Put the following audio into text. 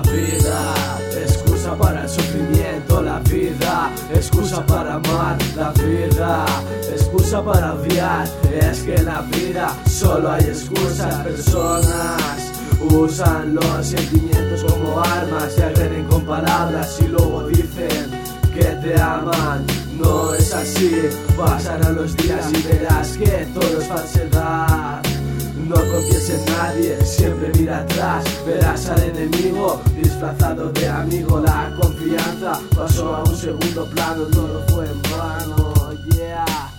vida, excusa para el sufrimiento. La vida, excusa para amar. La vida, excusa para odiar. Es que en la vida solo hay excusas. Personas usan los sentimientos como armas, se agreden con palabras y luego dicen que te aman. No es así, pasarán los días y verás que todo es falsedad. No confíes en nadie, siempre mira atrás. Verás al enemigo disfrazado de amigo. La confianza pasó a un segundo plano, todo fue en vano, yeah.